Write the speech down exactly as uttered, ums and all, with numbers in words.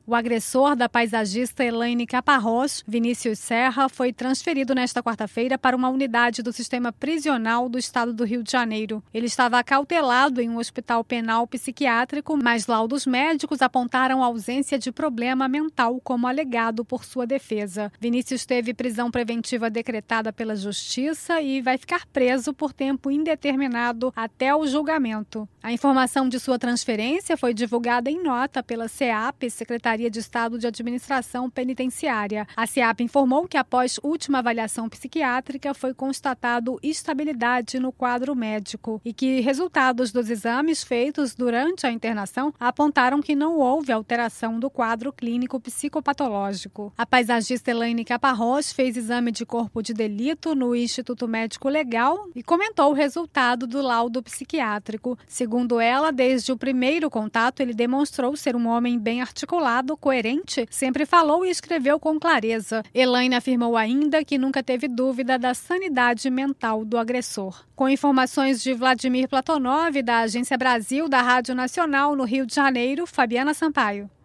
O agressor da paisagista Elaine Caparrós, Vinícius Serra, foi transferido nesta quarta-feira para uma unidade do sistema prisional do estado do Rio de Janeiro. Ele estava acautelado em um hospital penal psiquiátrico, mas laudos médicos apontaram ausência de problema mental, como alegado por sua defesa. Vinícius teve prisão preventiva decretada pela Justiça e vai ficar preso por tempo indeterminado até o julgamento. A informação de sua transferência foi divulgada em nota pela SEAP, Secretaria de Estado de Administração Penitenciária. A SEAP informou que após última avaliação psiquiátrica foi constatado estabilidade no quadro médico e que resultados dos exames feitos durante a internação apontaram que não houve alteração do quadro clínico psicopatológico. A paisagista Elaine Caparrós fez exame de corpo de delito no Instituto Médico Legal e comentou o resultado do laudo psiquiátrico. Segundo ela, desde o primeiro contato, ele demonstrou ser um homem bem articulado, coerente, sempre falou e escreveu com clareza. Elaine afirmou ainda que nunca teve dúvida da sanidade mental do agressor. Com informações de Vladimir Platonov, da Agência Brasil da Rádio Nacional no Rio de Janeiro, Fabiana Sampaio.